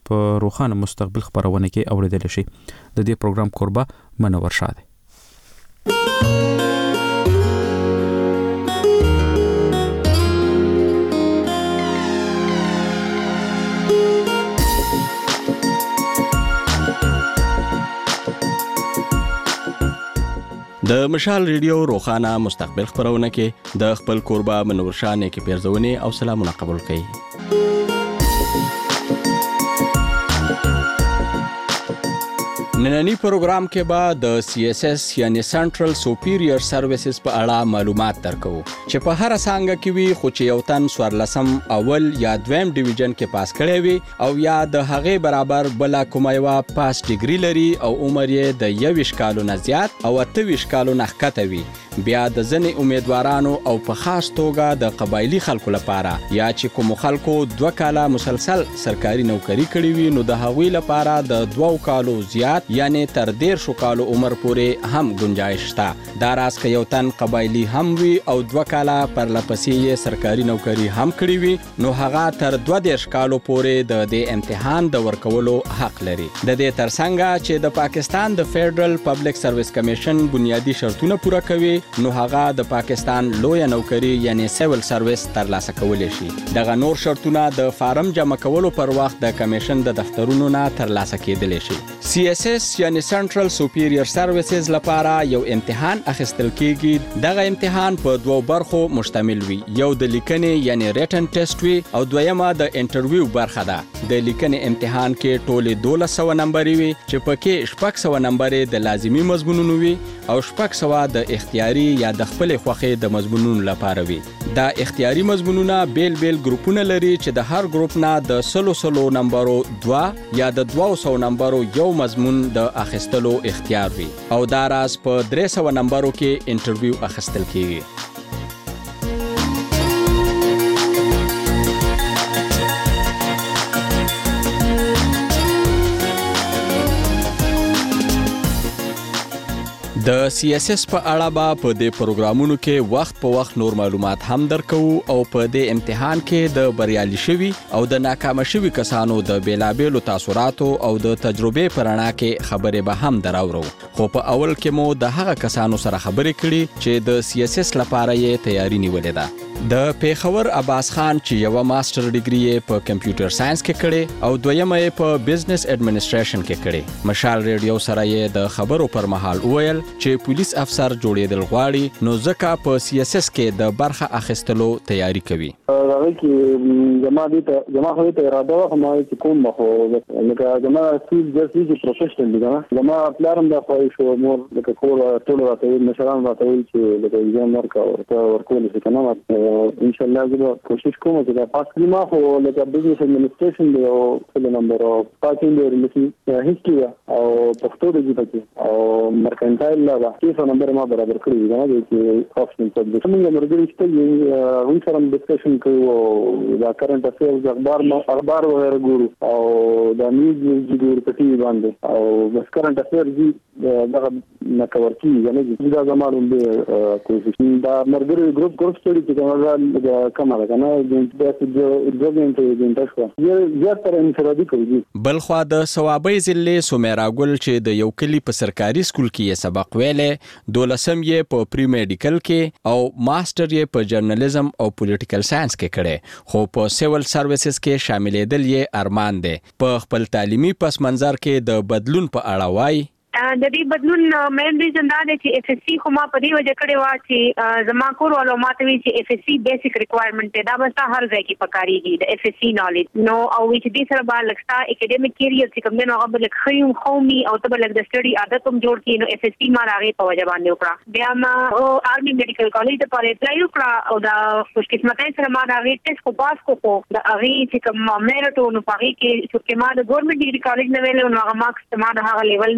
په روښانه مستقبل خبرونه کې اوریدل شي. د دې پروګرام کوربه منور شاه. د مشال ریډیو روخانه مستقبل خبرونه کې د خپل کوربه منور شاه کې پیرزونه او سلامونه قبول کړئ. نننی پروګرام کې به د CSS یعنی سنټرل سوپیریور سرویسز په اړه معلومات درکو چې په هر څنګه کې وي خو چې یو تن 14 اول یا دویم ډیویژن کې پاس کړی وي او یا د هغه برابر بل کومه یو پاس ډیګری لري او عمر یې د 21 کالو نه زیات او 28 کالو نه ښکته وي. بیا د ځنې امیدوارانو او په خاص توګه د قبایلی خلکو لپاره یا چې کوم خلکو 2 کاله مسلسل سرکاري نوکری کړې وي نو د هغوی لپاره د 2 کالو زیات یعنی تر 13 کالو عمر پورې هم گنجائش شته. دا راز که یو تن قبایلی هم وي او 2 کاله پر لپسې سرکاري نوکری هم کړې وي نو هغه تر 12 کالو پورې د دې امتحان د ورکولو حق لري. د دې ترڅنګ چې د پاکستان د فیډرل پبلک سرویس کمیشن بنیادی شرطونه پوره کوي نو هغه د پاکستان لوی نوکری یعنی سیول سرویس ترلاسه کولی شي. دغه نور شرطونه د فارم جمع کولو پر وخت د کمیشن د دفترونو نه ترلاسه کېدلی شي. CSS یعنی سنټرل سوپیریور سرویسز لپاره یو امتحان اخیستل کیږي. دغه امتحان په 2 برخو مشتمل وي. یو د لیکنې یعنی ریټن ټیسټ وي او دویمه د انټرویو برخه ده. د لیکنې امتحان کې ټول 1200 نمبر وي چې پکې 600 نمبر د لازمی مضمونونو وي او 600 د اختیاري یا د خپل خوخې د مضمونونو لپاره وي. دا اختیاري مضمونونه بیل ګروپونه لري چې د هر ګروپ نه د 100 نمبرو 2 یا د 200 نمبرو یو مضمون د اخیستلو اختیار وي او دا راز په 300 نمبرو کې انټرویو اخیستل کیږي. د CSS په اړه به په دې پروګرامونو کې وخت په وخت نور معلومات هم درکو او په دې امتحان کې د بریالي شوي او د ناکام شوي کسانو د بیلابیلو تاثیراتو او د تجربې په رڼا کې خبرې به هم دراوړو. خو په اول کې مو د هغه کسانو سره خبرې کړي چې د CSS لپاره یې تیاری نیولې ده. د پیښور عباس خان چې یو ماستر ډیګري یې په کمپیوټر ساينس کې کړي او دویمه یې په بزنس اډمنسټریشن کې کړي. مشال ریډیو سره یې د خبرو پر مهال وویل چې پولیس افسر جوړېدل غواړي نو ځکه په CSS کې د برخه اخیستلو تیاری کوي. هغه کې جما خو ته اراده و ما چې کوم مخو لکه جما سیل جسي پروفیشنل دي نه جما پلان د خو شو مور لکه کور ټول راته مشران راته چې لکه ایجان ورکول شي کنه ان شاء الله زه کوشش کوم چې دا پاس کړم. خو لکه بزنس اډمنسټریشن دی او څه نمبر او پاکینګ ریلیشن هیستوري او پښتو د جپتی او مرکنټایل لا کې نمبر ما برابر کړی دی چې آپشن سبجیکټ موږ مرګري چې وین سره ډسکشن کوو دا کرنٹ افیرز اخبار وغیرہ ګورو او دا نیوز ګورو په ټي وي باندې او بس کرنٹ افیرز دا نه کور کیږي نه دا زموږ د کوشش دا مرګري ګروپ سټډي چې دا کمره کنه د بل خو د ثوابي ضلع سومیرا ګل چې د یو کلی په سرکاري سکول کې سبق ویلې 12 یې په پری میډیکل کې او ماستر یې په جرنالیزم او پولیټیکل ساينس کې کړي خو په سیول سرویسز کې شاملېدل یې ارمان دی. په خپل تعلیمي پس منظر کې د بدلون په اړه وایي د دې بدلون مین ریزن دا دی چې FSC خو ما په دې وجه کړی و چې زما کور ولو ماته وی چې FSC بیسیک ریکوایرمنٹ دی دا به هر ځای کې پکاريږي د FSC نالج نو او چې دې سره به لکستا اکیډمیک کیریئر چې کوم نه هغه بل خيوم قومي او ته بل د سټډي عادت هم جوړ کړي نو FSC ما راغی په وجه باندې وکړه. بیا ما آرمي میډیکل کالج ته پاره اپلای وکړه او دا خوش قسمتۍ سره ما راغی ټیسټ کو پاس کو د هغه چې کوم میرټ نو پاره کې چې ما د ګورنمنت ډیګري کالج نه ویل نو هغه مارکس ما د هغه لیول نو د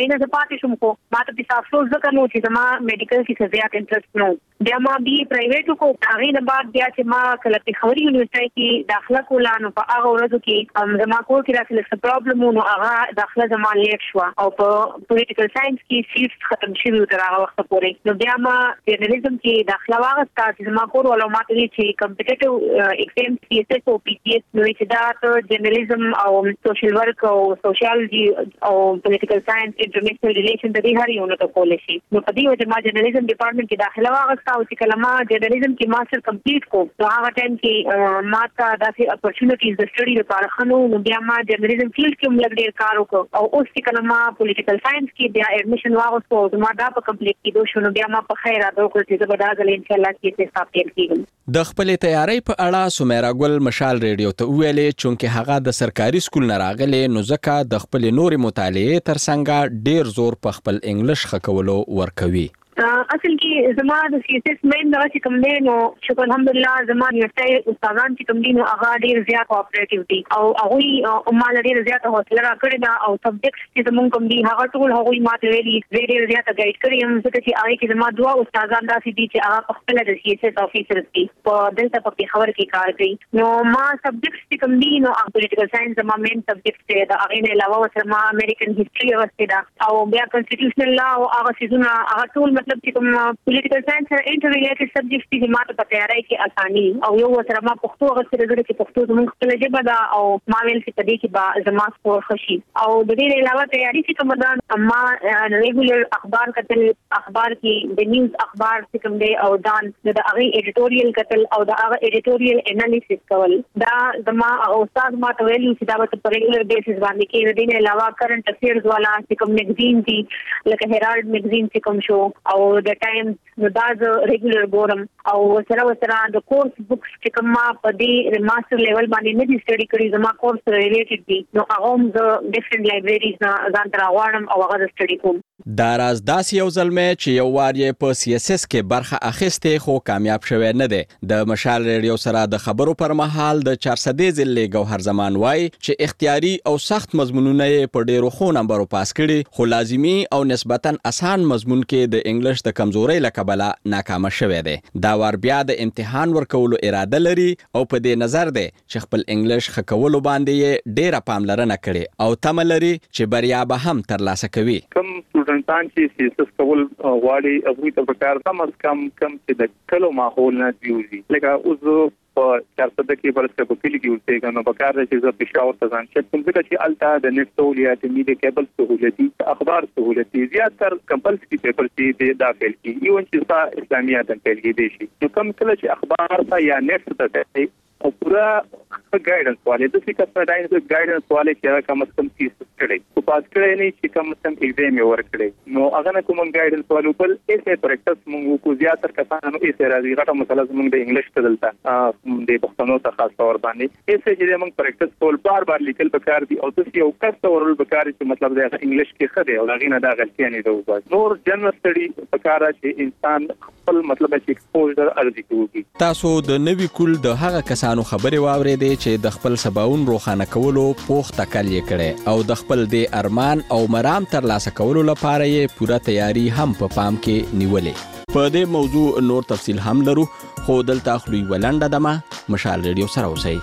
غوینه ز پاتې شوم کو ما ته په افسوس ځکه نو چې زما میډیکل کې زیات انټرست نو بیا ما بي پرایویټ کو هغه نه بعد بیا چې ما کله په خوري یونیورسيټي کې داخله کوله نو په هغه ورځو کې زما کور کې راځي څه پرابلم نو هغه داخله زما لیټ شو او په پولیټیکل ساينس کې سیټ ختم شوی تر هغه وخت پورې نو بیا ما جرنالیزم کې داخله واغسته چې زما کور ولو ماته چې کمپټیټیو ایگزام CSS او PCS نو چې دا جرنالیزم او سوشل ورک او سوشیالوجي او پولیټیکل ساينس انټرنیشنل ریلیشن د دې هر یو نه کولای شي نو په دې وجه ما جرنالیزم ډپارټمنټ کې داخله واغسته او چې کله ما جرنالیزم کې ماستر کمپلیټ کو نو هغه ټایم کې ما ته داسې اپورچونټیز د سټډي لپاره خنو نو بیا ما جرنالیزم فیلډ کې هم لږ ډېر کار وکړ او اوس چې کله ما پولیټیکل ساينس کې بیا ایډمیشن واغوستو او ما دا په کمپلیټ کېدو شو نو بیا ما په خیر راځو چې زه به دا ځل ان شاء الله کې ستاسو کېږم د خپل تیاری په اړه سمیرا ګل مشال ریډیو ته ویلې چې هغه د سرکاري سکول نه راغله نو ځکه د خپل نوري مطالعه ترڅنګ ډیر زور په خپل انګلیش خکولو ورکوي اصل کې زما د CSS مین دا چې کوم دی نو شکر الحمدلله زما یوټای استادان چې کوم دي نو هغه ډیر زیات کوآپریټیو دي او هغه مال ډیر زیات حوصله راکړي دا او سبجیکټس چې زمونږ کوم دي هغه ټول هغه ماته ویلي ډیر زیات ګایډ کړی هم ځکه چې هغه کې زما دوه استادان داسې دي چې هغه خپل د CSS افیسر دي په دلته په خبر کې کار کوي نو ما سبجیکټس چې کوم دي نو پولیټیکل ساينس زما مین سبجیکټ دی دا هغه نه علاوه سره ما امریکن هیستوري ورسته دا او بیا کنسټیټیوشنل لا او هغه سيزونه هغه ټول مطلب چې کوم پولیټیکل ساينس سره انټر ریلیټډ سبجیکټس دي ماته په تیاری کې اساني او یو سره ما پښتو غوښتل غواړم چې پښتو زموږ خپل ژبه ده او ما ویل چې په دې کې با زما سکور خشي او د دې علاوه تیاری چې کوم ده ما ریګولر اخبار کتل اخبار کې د نیوز اخبار چې کوم دی او دان د هغه ایډیټوریل کتل او د هغه ایډیټوریل انالیسس کول دا زما استاد ما ته ویل چې دا په ریګولر بیسس باندې کې د دې علاوه کرنٹ افیرز والا چې کوم میگزین دي لکه هیرالد میگزین چې کوم شو او د ټایم نو دا ز ریګولر ګورم او سره د کورس بوکس چې کوم ما په دې ماستر لیول باندې نه دي سټډي کړی زما کورس ریلیټډ دي نو هغه هم د ډیفرنٹ لایبرریز نه ځان تر غواړم او هغه سټډي کوم دا راز داسې یو ځلمه چې یو وار یې په CSS کې برخه اخیسته خو کامیاب شوی نه دی د مشال ریډیو سره د خبرو پر مهال د 400 ضلع ګوهر زمان وای چې اختیاري او سخت مضمونونه په ډیرو خو نمبرو پاس کړي خو لازمی او نسبتا اسان مضمون کې د انګلیش د کمزوري لکبله ناکامه شوی دی دا ور بیا د امتحان ورکولو اراده لري او په دې نظر دی چې خپل انګلیش خکولو باندې ډیره پاملرنه کړي او تمه لري چې بریا به هم ترلاسه کوي انسان چې CSS کول غواړي هغه ته پکار کم از کم چې د کلو ماحول نه دیوږي لکه اوس په 400 کې برسته په کلی کې اوسېږي نو پکار چې زه پېښور ته ځم چې کوم څه چې الته د نت سہولیات میډیا کیبل سہولتي اخبار سہولتي زیاتره کمپلسري پیپر چې داخل کی ایون چې اسلامیات په کې دي شي نو کوم کله چې اخبار ته یا نت ته او پورا ګایډنس والے د فکر په داینه د ګایډنس والے چې کوم څه کیسه کړي په پاس کړي نه چې کوم څه ایگزام یې ورکړي نو هغه نه کوم ګایډنس والو بل ایسه پریکټس موږ کو زیاتره کسانو ایسه راځي غټه مسله موږ د انګلیش ته دلته د پښتنو ته خاص تور باندې ایسه چې موږ پریکټس کول بار لیکل پکار دي او تاسو یو کس ورول پکار چې مطلب د انګلیش کې خده او دغه نه دا غلطی نه دی وځي نور جنرال سټډي پکار چې انسان خپل مطلب چې ایکسپوژر ارزي کوي تاسو د نوی کول د هغه کسانو خبرې واورېدې چې د خپل سباون روخانه کولو پوخ تکل یې کړي او د خپل د ارمان او مرام تر لاسه کولو لپاره یې پوره تیاری هم په پام کې نیولې په دې موضوع نور تفصیل هم لرو خو دلته خلوی ولنډه دمه مشال ریډیو سره اوسئ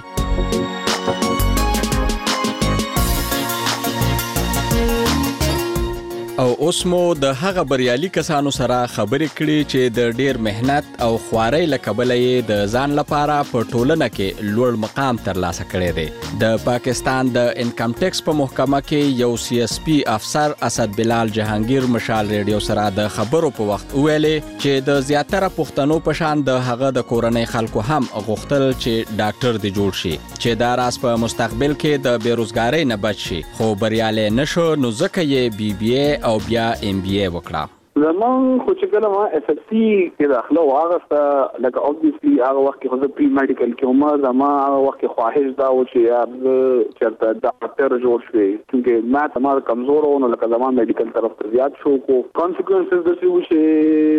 او اوس مو د هغه بریالي کسانو سره خبرې کړې چې د ډیر مهنت او خوارۍ لکبله یې د ځان لپاره په ټولنه کې لوړ مقام ترلاسه کړی دی د پاکستان د انکم ټیکس په محکمه کې یو CSP افسر اسد بلال جهانگیر مشال ریډیو سره د خبرو په وخت ویلې چې د زیاتره پښتنو په شان د هغه د کورنۍ خلکو هم غوښتل چې ډاکټر دی جوړ شي چې دا راز په مستقبل کې د بیروزګارۍ نه بچ شي خو بریالی نشو نو ځکه یې BBA او بیا MBA وکړه زمان خو چې کله ما SSC کې داخله واغسته لکه اوبویسلی هغه وخت کې خو پری میډیکل کې ما زما هغه وخت کې خواهش دا و چې چرته ډاکټر جوړ شي چې ما تمام کمزور و نو لکه زما میډیکل طرف ته زیات شو کو کانسیکوئنسز د څه و چې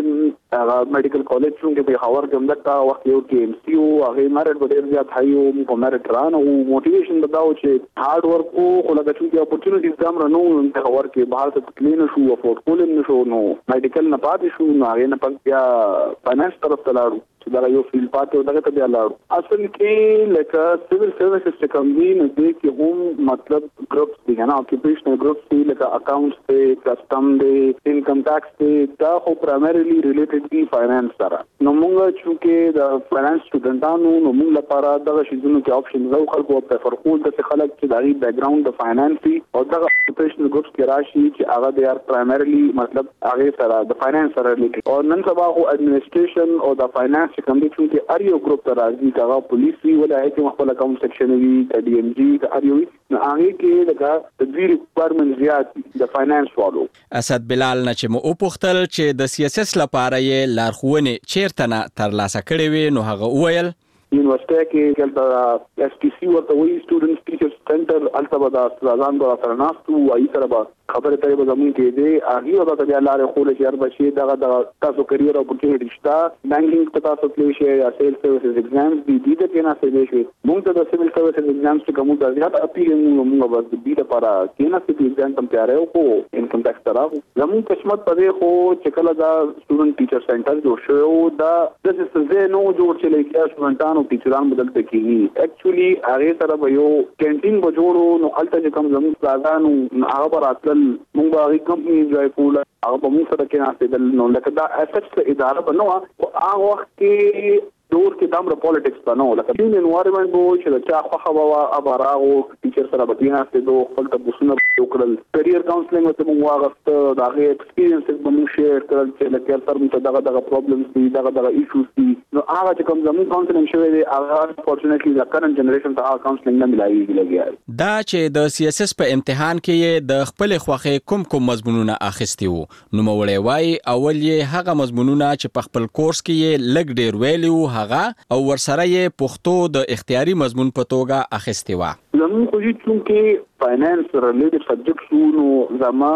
میډیکل کالج څنګه په خاور کې همدغه وخت یو کې ام سی او هغه مارټ ډېر زیات هایو په مارټ ران او موټیویشن بداو چې هارد ورک او خلک چې اپورتونټیز دام رانو په خاور کې بهر ته کلین شو افورد کول نشو نو میډیکل نه پاتې شو نو هغه نه پک بیا فاینانس طرف ته لاړو چې دا یو فیلډ پاتې دغه ته بیا لاړو اصل کې لکه سیویل سروسز چې کوم دي نو دې کې هم مطلب ګروپس دي نه اکیپیشنل ګروپس دي لکه اکاونټس دي کسٹم دي انکم ټیکس دي دا خو پرایمریلی ریلیټډ دي فاینانس سره نو موږ چې د فاینانس سټوډنټانو نو موږ لپاره دغه شیزونو کې اپشن زو خلکو په فرقول د خلک چې دغه بیک ګراوند د فاینانس دي او دغه اکیپیشنل ګروپس کې راشي چې هغه دي ار پرایمریلی مطلب هغه سره د فاینانس سره ریلیټډ او نن سبا خو اډمنسټریشن او د فاینانس کوم دي چې اریو ګروپ ته راځي دا پولیس وی ولای چې خپل اکاونټ سیکشن وی د ډي ام جی د اریو نو هغه کې لکه د دې ریکوایرمنت زیات د فاینانس والو اسد بلال نه چې مو وپوښتل چې د سیاست لپاره یې لارښوونې چیرته نه ترلاسه کړې وي نو هغه وویل یونیورسيټي کې کله اس ټي سي ورته وی سټوډنټس ټیچر سنټر البته د استادانو سره ناستو وایي سره به خبره ته به زمون کې دی هغه به بیا لارې خو له شهر بشي دغه تاسو کریئر اپورتونټی شته بانکینګ ته تاسو کلی شي یا سیل سروسز ایگزامز دي د کې نه څه شي موږ ته د سیول سروسز ایگزامز ته کوم د زیات اپیل موږ به د دې لپاره کې نه څه ایگزام تم تیار یو کو انکم ټیکس طرف زمون قسمت پدې خو چې کله دا سټوډنټ ټیچر سنټر جوړ شو دا د څه نو جوړ چې لکه سټوډنټانو ټیچران بدل پکې اکچولی هغه سره به یو کینټین به جوړو نو الته کوم زمون پلازانو هغه براتل موږ هغه کمپنی انجوای کوله هغه په موږ سره کې ناشته دل نو لکه دا اساس اداره بنو هغه وخت کې دور کې دمر پالیټکس بنو لکه د انوایرنمنت بو چې چا خو خوا ابراغو ټیچر سره به ناشته دوه خپل د بوسونه وکړل کریئر کاونسلینګ ته موږ واغسته دا غي ایکسپیرینسز به موږ شیر کړل چې لکه تر موږ دغه پرابلمز دي دغه ایشوز دي نو هغه چې کوم زموږ کاونسلینګ شوی دی هغه فورچونټلی د کرنٹ جنریشن ته هغه کاونسلینګ نه ملایي لګیا دا چې د سیاست په امتحان کې د خپل خوخه کوم مضمونونه اخیستي وو نو مولوی وای اول یې هغه مضمونونه چې په خپل کورس کې لګ ډیر ویلیو هغه او ورسره یې پښتو د اختیاري مضمون په توګه اخیستي و زموږ خو چې فاینانس ریلیټډ سبجیکټ نو زما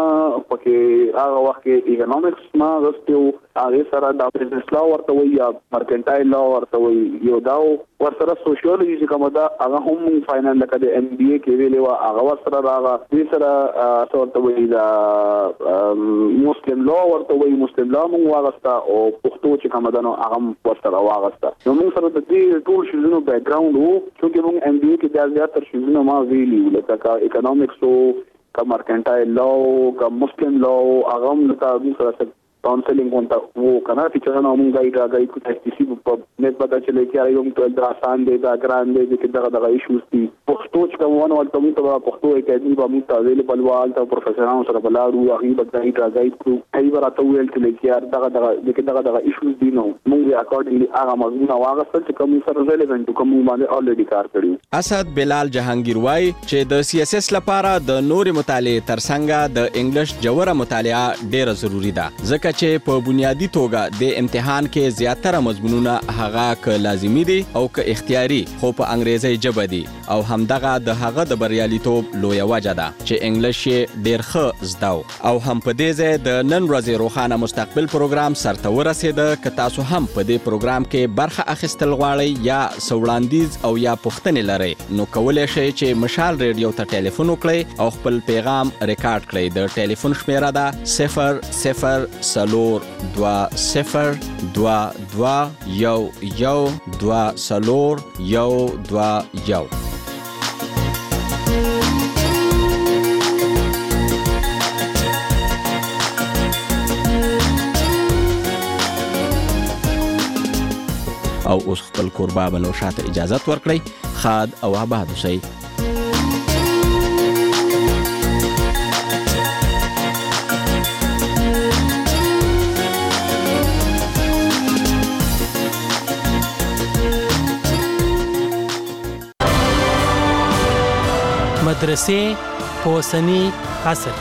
پکې هغه وخت کې اکونومکس ما غوښتو هغه سره د بزنس لا ورته وي یا مرکنټایل لا ورته وي یو دا ورسره سوشیولوژي چې کومه دا هغه هم فاینانس لکه د ام بي اي کې ویلې و هغه ورسره راغله دې سره ورته وي دا مسلم لا ورته وي مسلم لا موږ واغسته او پښتو چې کومه دا نو هغه ورسره واغسته نو موږ سره د دې ټول شیزونو بیک ګراوند وو چې موږ ام بي اي کې د زیاتره شیزونو ما ویلي لکه اکونومکس او کا مرکنټایل لا کا مسلم لا هغه هم د سره کاونسلینګ ونته وو کنه ټیچرانو موږ غاډ کو تاسو په نسبت چې لکه یو ټول د آسان دی دا ګران دی چې دغه ایشوز دي پښتو چې کومونه ولته موږ ته پښتو اکیډمي به موږ ته اویلیبل وال ته پروفیسورانو سره بلاړو هغه به غاډ کو هی ورته ویل چې لکه دغه ایشوز دي نو موږ اکورډنګلی هغه مضمون واغستل چې کوم سره ریلیونټ کوم باندې الریډي کار کړی اسد بلال جهانگیر وای چې د سیاست لپاره د نور مطالعه ترڅنګ د انګلیش جوړه مطالعه ډیره ضروری ده ځکه چې په بنیادی توګه د امتحان کې زیاتره مضمونونه هغه ک لازمی دي او ک اختیاري خو په انګریزي ژبه دي او همدغه د هغه د بریالیتوب لوی وجه ده چې انګلیش ډیر ښه زداو او هم په دې ځای د نن ورځې روښانه مستقبل پروګرام سرته ورسېده ک تاسو هم په دې پروګرام کې برخه اخیستل غواړئ یا سوړاندیز او یا پوښتنې لرئ نو کولای شئ چې مشال ریډیو ته ټلیفون وکړئ او خپل پیغام ریکارډ کړئ د ټلیفون شمیره ده 00 او اوس خپل کوربه بلو شاته اجازت ورکړئ خاد او آباد اوسئ مدرسې په اوسني عصر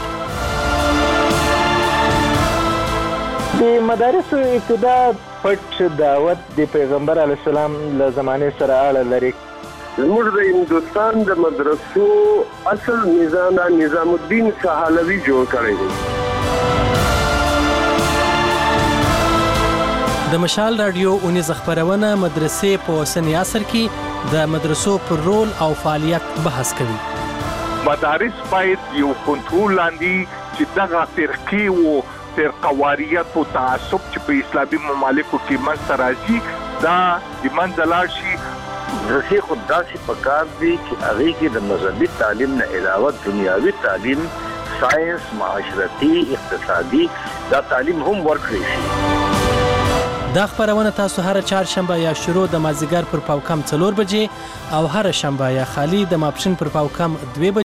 د مدارسو ابتدا پټ دعوت د پیغمبر علیه السلام له زمانې سره اړه لري. زموږ د هندوستان د مدرسو اصل نظام الدین سهالوي جوړ کړی دی. د مشال رادیو اونیز خبرونه مدرسې په اوسنی عصر کې د مدرسو پر رول او فعالیت بحث کوي. مدارس باید یو کنټرول لاندې چې دغه فرقې او فرقواریت او تعصب چې په اسلامي ممالکو کې منځته راځي دا د منځه لاړ شي. مدرسې خو داسې پکار دي چې هغې کې د مذهبي تعلیم نه علاوه دنیاوي تعلیم، ساینس، معاشرتي، اقتصادي دا تعلیم هم ورکړی شي. دا خبرونه تاسو هر چهارشنبه یا شروع د مازدیګر پر پاوکم 4 بجې او هر شنبه یا خالی د ماپښین پر پاوکم 2